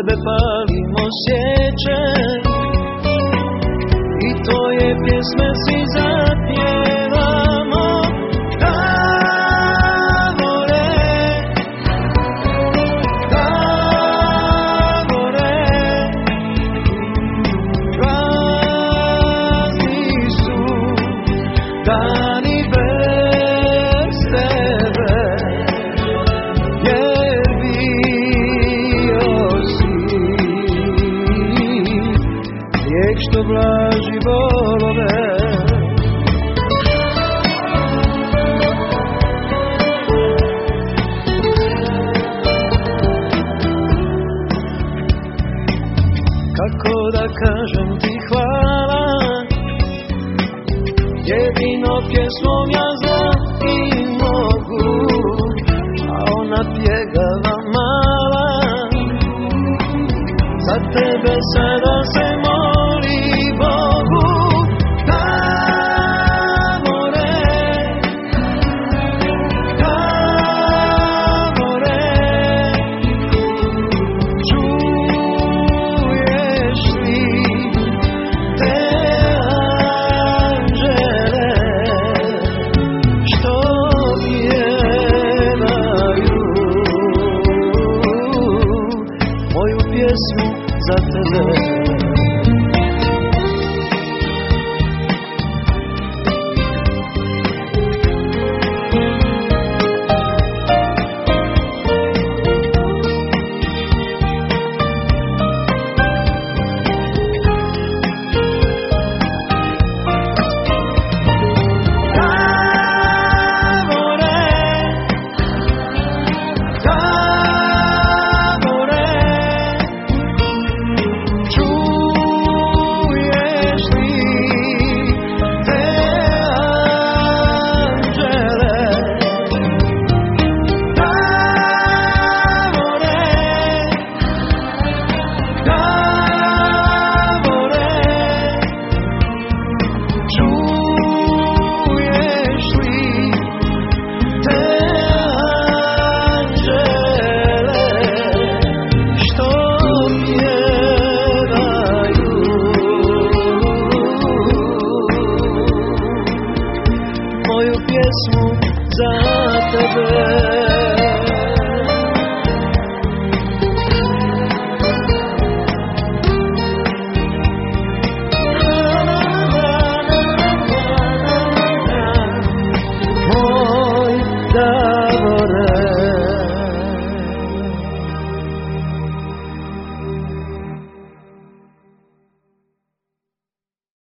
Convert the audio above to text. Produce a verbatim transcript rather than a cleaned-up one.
tebe palimo sjeće i tvoje pjesme si zapjevamo. Tavore, Tavore, prazni su dani bez tebe, jer bio si lijek što blaži bolove. Kako da kažem ti hvala, jedino pjesmom ja znam i mogu, a ona pjegava mala, za tebe sada se moli Bogu. Tavore, Tavore, čuješ li te anđele što pjevaju moju pjesmu za tebe? Moju pjesmu za tebe.